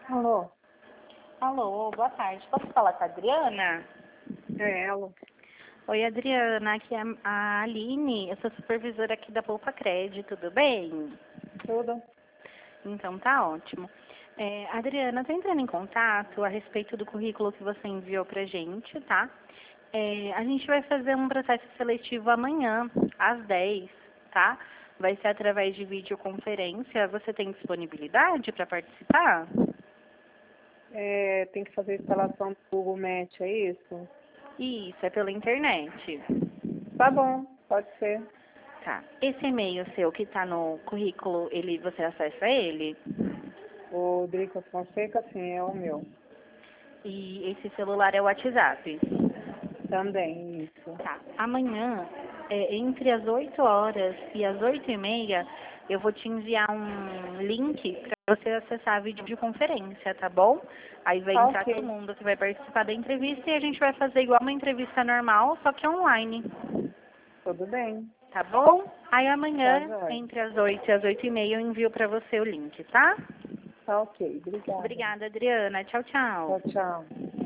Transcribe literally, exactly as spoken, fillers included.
Alô? Alô, boa tarde. Posso falar com a Adriana? É ela. Oi, Adriana, aqui é a Aline, eu sou supervisora aqui da Poupa Cred, tudo bem? Tudo? Então tá ótimo. É, Adriana, tô entrando em contato a respeito do currículo que você enviou pra gente, tá? É, a gente vai fazer um processo seletivo amanhã, às dez, tá? Vai ser através de videoconferência. Você tem disponibilidade para participar? É, tem que fazer a instalação do Google Meet, é isso? Isso, é pela internet. Tá bom, pode ser. Tá. Esse e-mail seu que está no currículo, ele, você acessa ele? O Drica Fonseca, sim, é o meu. E esse celular é o WhatsApp? Também, isso. Tá. Amanhã, é, entre as oito horas e as oito e meia, eu vou te enviar um link para você acessar a videoconferência, tá bom? Aí vai Tá entrar todo ok. mundo que vai participar da entrevista e a gente vai fazer igual uma entrevista normal, só que online. Tudo bem. Tá bom? Aí Tá, amanhã, joia. entre as oito e as oito e meia, eu envio para você o link, tá? Tá ok. Obrigada. Obrigada, Adriana. Tchau, tchau. Tchau, tchau.